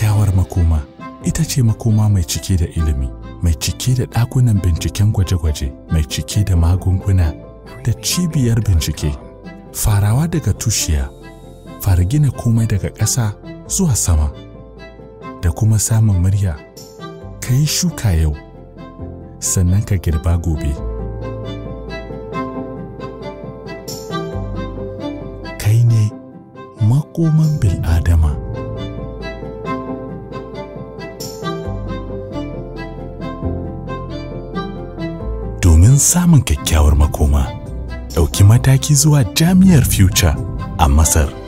kyakkyawar makoma ita ce makoma mai cike da ilimi, mai cike da ɗakunan binciken gwaje-gwaje, mai cike da magunguna da cibiyar bincike. Farawa daga tushiya, fara gina komai daga ƙasa zuwa sama, da kuma samun murya. Ka yi shuka yau, sannan ka girba gobe. Kai ne makoman bil'adama. Domin samun kyakkyawar makoma, ɗauki mataki zuwa Jami'ar Future a Masar.